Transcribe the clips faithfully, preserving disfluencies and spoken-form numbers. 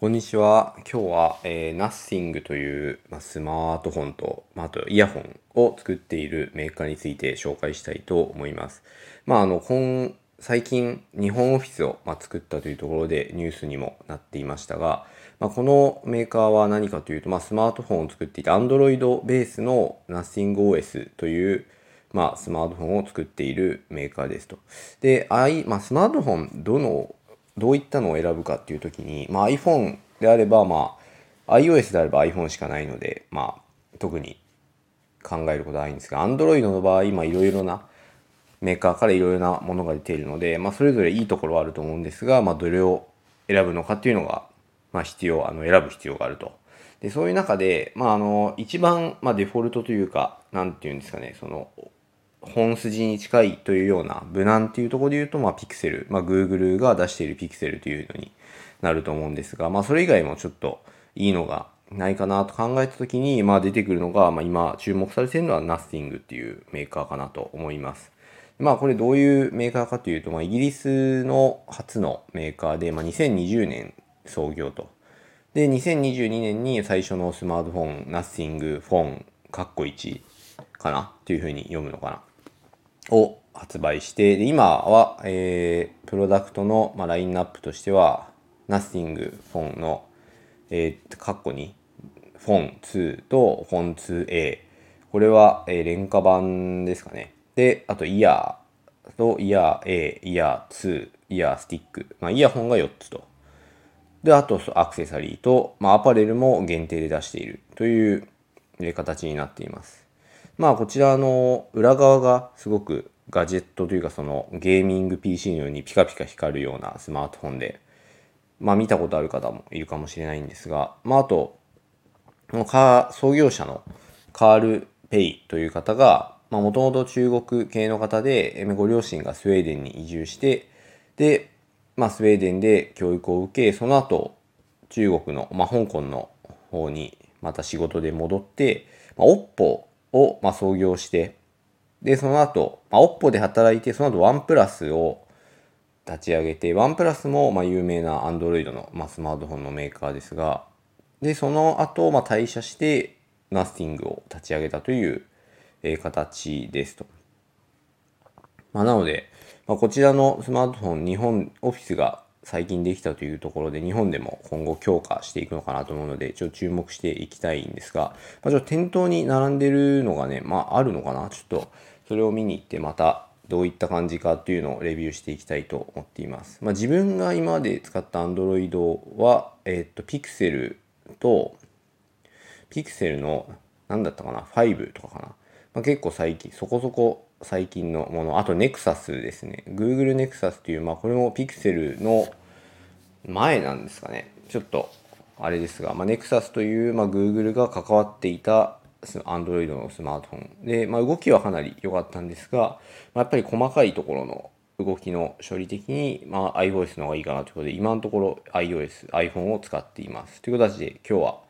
こんにちは。今日は、えー、Nothing という、まあ、スマートフォンと、まあ、あとイヤホンを作っているメーカーについて紹介したいと思います。まあ、あの、今、最近、日本オフィスを、まあ、作ったというところでニュースにもなっていましたが、まあ、このメーカーは何かというと、まあ、スマートフォンを作っていて、Android ベースの NothingOS という、まあ、スマートフォンを作っているメーカーですと。で、I、まあ、スマートフォン、どのどういったのを選ぶかっていうときに、まあ、iPhone であれば、まあ、iOS であれば iPhone しかないので、まあ、特に考えることはないんですが、Android の場合、まあ、いろいろなメーカーからいろいろなものが出ているので、まあ、それぞれいいところはあると思うんですが、まあ、どれを選ぶのかっていうのが、まあ、必要、あの、選ぶ必要があると。で、そういう中で、まあ、あの、一番、まあ、デフォルトというか、なんていうんですかね、その、本筋に近いというような無難っていうところで言うと、まあ、ピクセル、まあ、Google が出しているピクセルというのになると思うんですが、まあ、それ以外もちょっといいのがないかなと考えたときに、まあ、出てくるのが、まあ、今注目されているのは Nothing っていうメーカーかなと思います。まあ、これどういうメーカーかというと、まあ、イギリスの初のメーカーで、まあ、にせんにじゅうねん創業と。で、にせんにじゅうにねんに最初のスマートフォン、Nothing フォン、カッコいちかなというふうに読むのかな。を発売して、で今は、えー、プロダクトの、まあ、ラインナップとしては、Nothing フォンの、えー、カッコに、フォンツーとフォン ツーエー。これは、えー、廉価版ですかね。で、あとイヤーとイヤー A、イヤーツー、イヤースティック。まあ、イヤホンがよっつと。で、あとアクセサリーと、まあ、アパレルも限定で出しているという形になっています。まあこちらの裏側がすごくガジェットというかそのゲーミング ピーシー のようにピカピカ光るようなスマートフォンで、まあ見たことある方もいるかもしれないんですが、まああと、カー創業者のカール・ペイという方が、もともと中国系の方で、ご両親がスウェーデンに移住して、で、まあスウェーデンで教育を受け、その後、中国の、まあ香港の方にまた仕事で戻って、まあ、オッポを、まあ、創業して、で、その後、まあ、オッポで働いて、その後ワンプラスを立ち上げて、ワンプラスも、まあ、有名な Android の、まあ、スマートフォンのメーカーですが、で、その後、まあ、退社して、Nothing を立ち上げたという、えー形ですと。まあ、なので、まあ、こちらのスマートフォン、日本オフィスが最近できたというところで、日本でも今後強化していくのかなと思うので、ちょっと注目していきたいんですが、まあ、ちょっと店頭に並んでるのがね、まあ、あるのかな。ちょっと、それを見に行って、また、どういった感じかっていうのをレビューしていきたいと思っています。まあ、自分が今まで使った Android は、えっと、Pixel と、ピクセルの、なんだったかな、ファイブとかかな。まあ、結構最近、そこそこ最近のもの。あと、ネクサスですね。Google Nexus っていう、まあ、これもピクセルの前なんですかね。ちょっと、あれですが、まあ、ネクサスという、まあ、Google が関わっていた Android のスマートフォン。で、まあ、動きはかなり良かったんですが、まあ、やっぱり細かいところの動きの処理的に、まあ、iOS の方がいいかなということで、今のところ iOS、iPhone を使っています。という形で、今日は、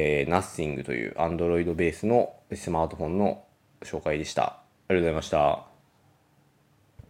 えー、Nothing という Android ベースのスマートフォンの紹介でした。ありがとうございました。